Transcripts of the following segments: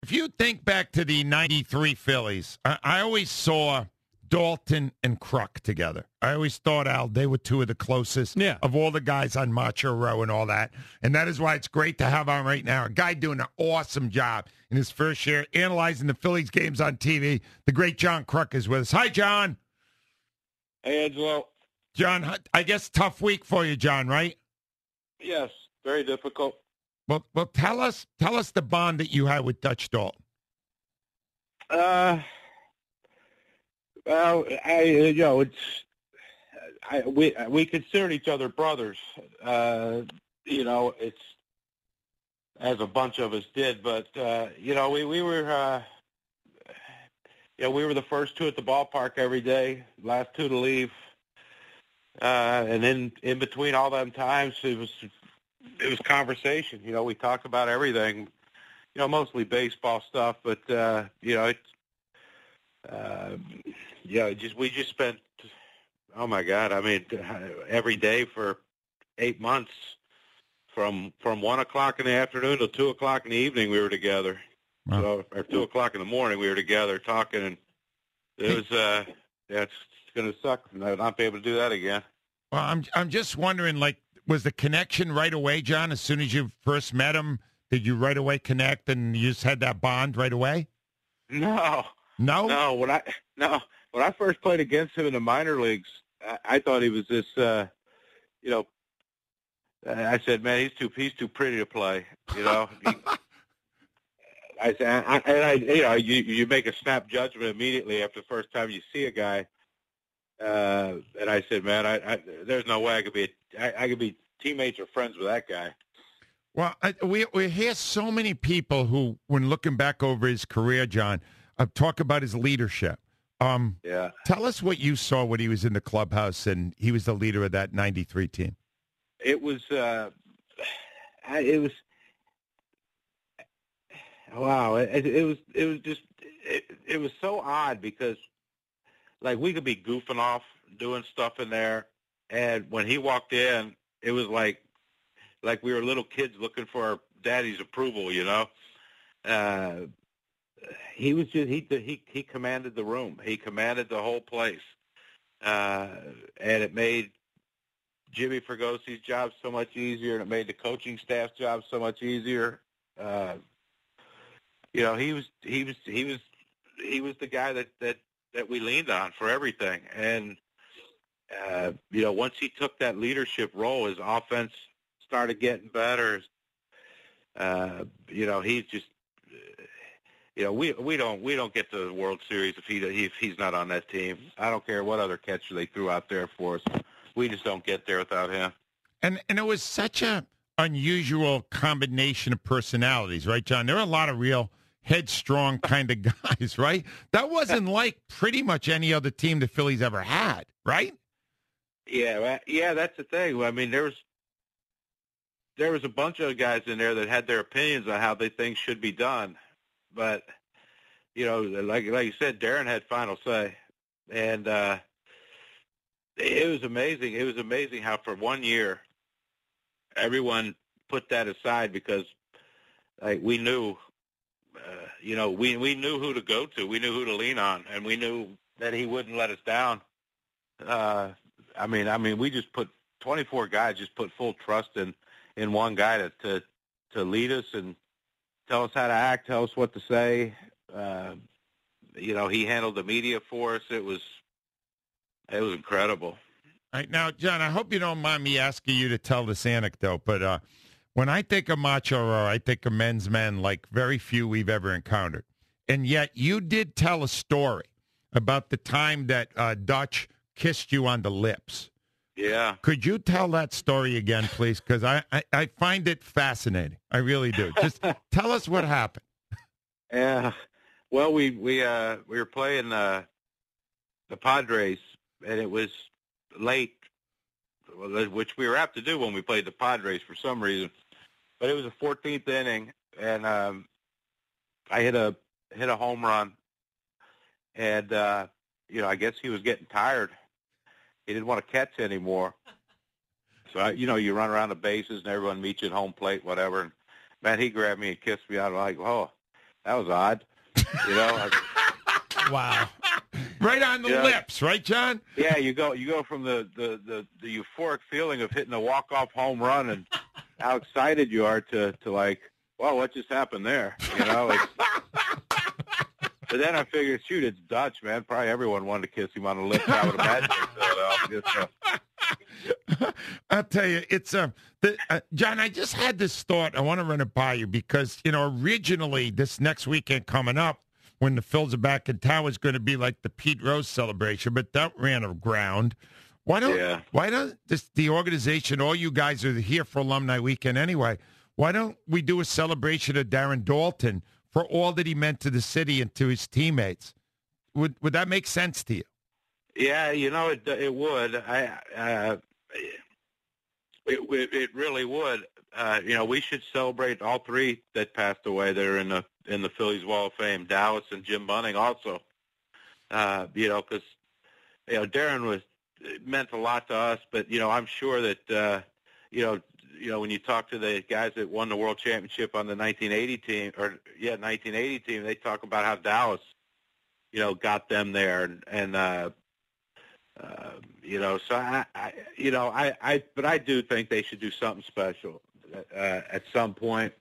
if you think back to the 93 Phillies, I always saw Dalton and Kruk together. I always thought, Al, they were two of the closest of all the guys on Macho Row and all that. And that is why it's great to have on right now a guy doing an awesome job in his first year analyzing the Phillies games on TV. The great John Kruk is with us. Hi, John. Hey, Angelo. John, I guess tough week for you, John, right? Yes, very difficult. Well, tell us the bond that you had with Dutch Dalton. Well, we considered each other brothers. It's as a bunch of us did, but we were the first two at the ballpark every day, last two to leave, and then in between all them times, it was conversation. We talked about everything. Mostly baseball stuff, but we just spent, oh my God, I mean, every day for 8 months, from 1 o'clock in the afternoon till 2 o'clock in the evening, we were together. Wow. So, or 2 o'clock in the morning, we were together talking, and it was, it's going to suck not be able to do that again. Well, I'm just wondering, like, was the connection right away, John? As soon as you first met him, did you right away connect and you just had that bond right away? No. When I first played against him in the minor leagues, I thought he was this. I said, man, he's too pretty to play. I said, you make a snap judgment immediately after the first time you see a guy. And I said, man, there's no way I could be teammates or friends with that guy. Well, we hear so many people who, when looking back over his career, John, talk about his leadership. Tell us what you saw when he was in the clubhouse and he was the leader of that 93 team. It was wow. It was so odd because, like, we could be goofing off doing stuff in there, and when he walked in, it was like we were little kids looking for our daddy's approval. He was just he commanded the room. He commanded the whole place, and it made Jimmy Fergosi's job so much easier, and it made the coaching staff's job so much easier. He was the guy that we leaned on for everything. And once he took that leadership role, his offense started getting better. He's just we don't get to the World Series if he's not on that team. I don't care what other catcher they threw out there for us. We just don't get there without him. And it was such a unusual combination of personalities, right, John? There are a lot of real headstrong kind of guys, right? That wasn't like pretty much any other team the Phillies ever had, right? Yeah, that's the thing. I mean, there was a bunch of guys in there that had their opinions on how they think should be done, but like you said, Darren had final say, and it was amazing. It was amazing how for 1 year everyone put that aside because, like, we knew. We knew who to go to. We knew who to lean on, and we knew that he wouldn't let us down. We just put 24 guys, just put full trust in one guy to lead us and tell us how to act, tell us what to say. He handled the media for us. It was incredible. All right, now, John, I hope you don't mind me asking you to tell this anecdote, but when I think of Macho Row, I think of men's men like very few we've ever encountered. And yet you did tell a story about the time that Dutch kissed you on the lips. Yeah. Could you tell that story again, please? Because I find it fascinating. I really do. Just tell us what happened. Yeah. Well, we were playing the Padres, and it was late, which we were apt to do when we played the Padres for some reason. But it was the 14th inning, and I hit a home run, and I guess he was getting tired. He didn't want to catch anymore. So you run around the bases, and everyone meets you at home plate, whatever. And man, he grabbed me and kissed me. I'm like, oh. That was odd. You know. Wow. Right on the lips, right, John? Yeah, you go from the euphoric feeling of hitting a walk-off home run and how excited you are to like, well, what just happened there? You know. But then I figured, shoot, it's Dutch, man. Probably everyone wanted to kiss him on the lips. I would imagine in Philadelphia. I'll tell you, it's John. I just had this thought. I want to run it by you because originally this next weekend coming up, when the Phils are back in town, was going to be like the Pete Rose celebration, but that ran aground. Why don't the organization? All you guys are here for Alumni Weekend anyway. Why don't we do a celebration of Darren Daulton for all that he meant to the city and to his teammates? Would that make sense to you? Yeah, it would. It really would. We should celebrate all three that passed away that are in the Phillies Wall of Fame, Dallas and Jim Bunning also. Because Darren meant a lot to us, but I'm sure that when you talk to the guys that won the World Championship on the 1980 team, they talk about how Dallas, got them there, but I do think they should do something special at some point.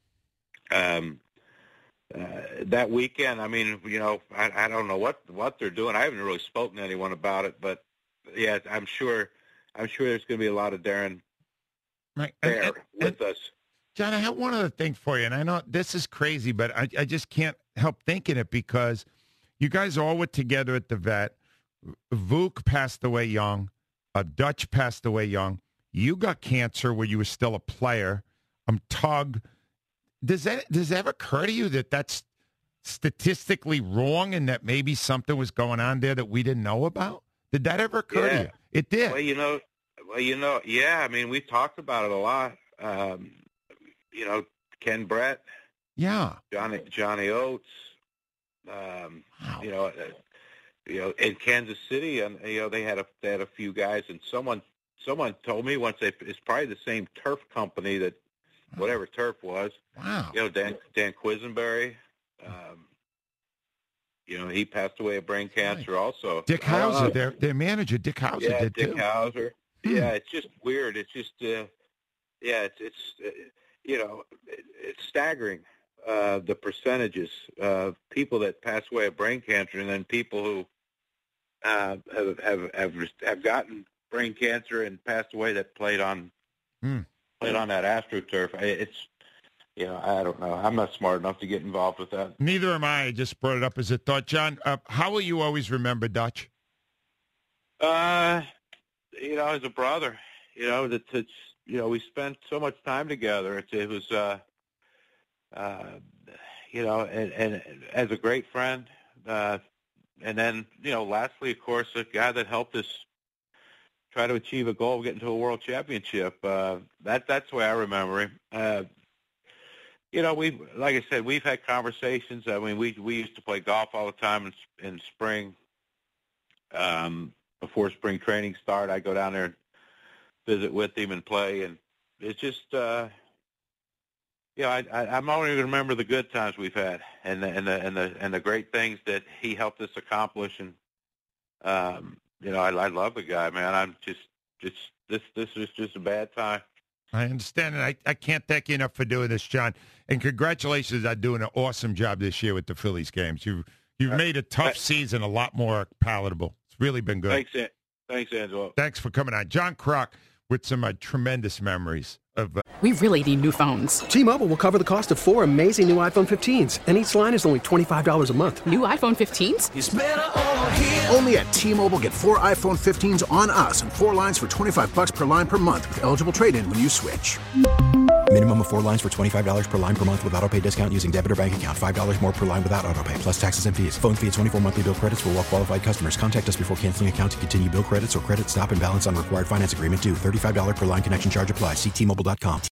That weekend, I mean, I don't know what they're doing. I haven't really spoken to anyone about it, but yeah, I'm sure there's going to be a lot of Darren there with us. John, I have one other thing for you, and I know this is crazy, but I just can't help thinking it because you guys all were together at the vet. Vuk passed away young. Dutch passed away young. You got cancer when you were still a player. Tug. Does that ever occur to you that that's statistically wrong and that maybe something was going on there that we didn't know about? Did that ever occur to you? It did. Well, yeah. I mean, we talked about it a lot. Ken Brett. Yeah. Johnny Oates. Wow. In Kansas City, and they had a few guys, and someone told me once it's probably the same turf company that whatever turf was. Wow. Dan Quisenberry. He passed away of brain cancer also. Dick Hauser, their manager, Dick Hauser did too. Dick Hauser. Yeah, it's just weird. It's just it's staggering. The percentages of people that pass away of brain cancer, and then people who have gotten brain cancer and passed away that played on that AstroTurf. It's I don't know. I'm not smart enough to get involved with that. Neither am I. I just brought it up as a thought, John. How will you always remember Dutch? As a brother. We spent so much time together. It was. And as a great friend, and then, lastly, of course, a guy that helped us try to achieve a goal of getting to a world championship. That's the way I remember him. Like I said, we've had conversations. I mean, we used to play golf all the time in spring. Before spring training started, I'd go down there and visit with him and play, and it's just. I'm only going to remember the good times we've had and the great things that he helped us accomplish. And I love the guy, man. I'm just this is just a bad time. I understand, and I can't thank you enough for doing this, John. And congratulations on doing an awesome job this year with the Phillies games. You've made a tough season a lot more palatable. It's really been good. Thanks, Angelo. Thanks for coming on, John Kruk, with some tremendous memories of. We really need new phones. T-Mobile will cover the cost of 4 amazing new iPhone 15s, and each line is only $25 a month. New iPhone 15s? It's better over here. Only at T-Mobile, get 4 iPhone 15s on us and 4 lines for $25 per line per month with eligible trade-in when you switch. Minimum of 4 lines for $25 per line per month with autopay discount using debit or bank account. $5 more per line without autopay, plus taxes and fees. Phone fee at 24 monthly bill credits for well-qualified customers. Contact us before canceling account to continue bill credits or credit stop and balance on required finance agreement due. $35 per line connection charge applies. See T-Mobile.com.